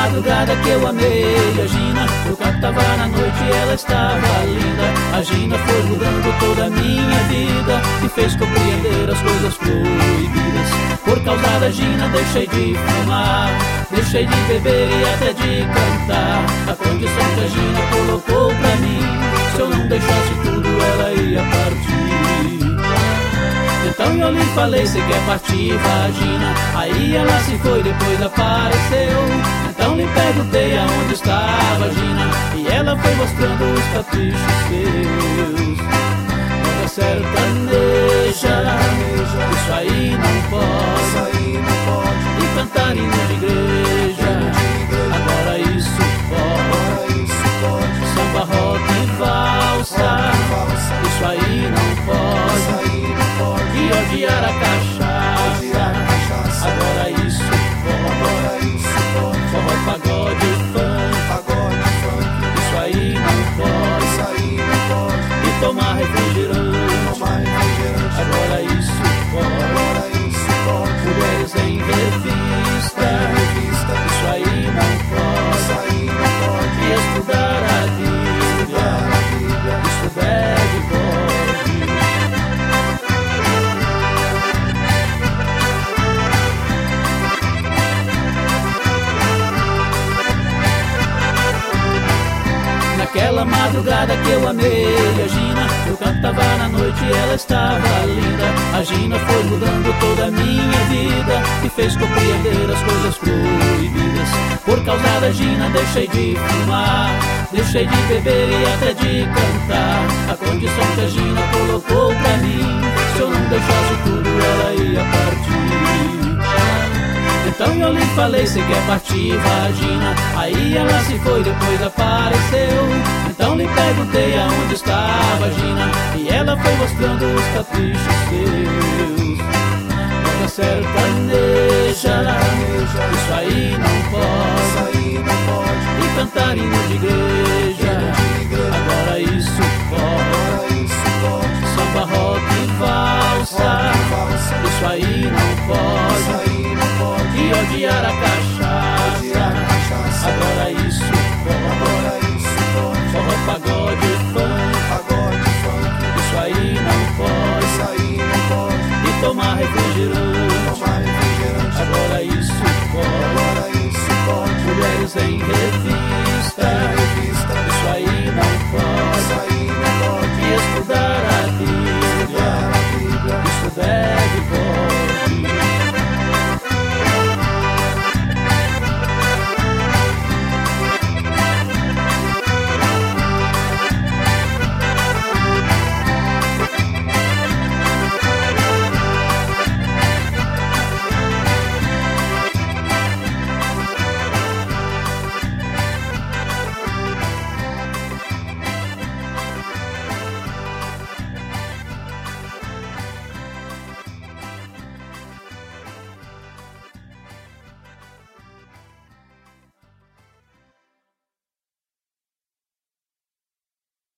madrugada que eu amei a Gina, eu cantava na noite e ela estava linda. A Gina foi mudando toda a minha vida, me fez compreender as coisas proibidas. Por causa da Gina deixei de fumar, deixei de beber e até de cantar. A condição que a Gina colocou pra mim, se eu não deixasse tudo ela ia partir. Então eu lhe falei, cê quer partir, vagina? Aí ela se foi, depois apareceu. Então lhe perguntei aonde estava a Gina, e ela foi mostrando os caprichos seus. Moda sertaneja, isso aí não pode, e cantar hino de igreja, agora isso pode. Samba, rock e valsa, isso aí não pode. E odiar a cachaça, agora isso pode. Forró, pagode e funk, isso aí não pode. E tomar refrigerante, agora isso pode. Mulheres em revista, isso aí não pode. E estudar a Bíblia, isso deve pode. Naquela madrugada que eu amei a Gina, eu cantava na noite e ela estava linda. A Gina foi mudando toda a minha vida, me fez compreender as coisas proibidas. Por causa da Gina deixei de fumar, deixei de beber e até de cantar. A condição que a Gina colocou pra mim, se eu não deixasse tudo ela ia partir. Então eu lhe falei, cê quer partir, vagina? Aí ela se foi, depois apareceu. Então lhe perguntei aonde estava a Gina, e ela foi mostrando os caprichos seus. Moda sertaneja, isso aí não pode. E cantar hino de igreja, agora isso pode. Samba, rock e valsa, isso aí não pode. E odiar a cachaça, agora isso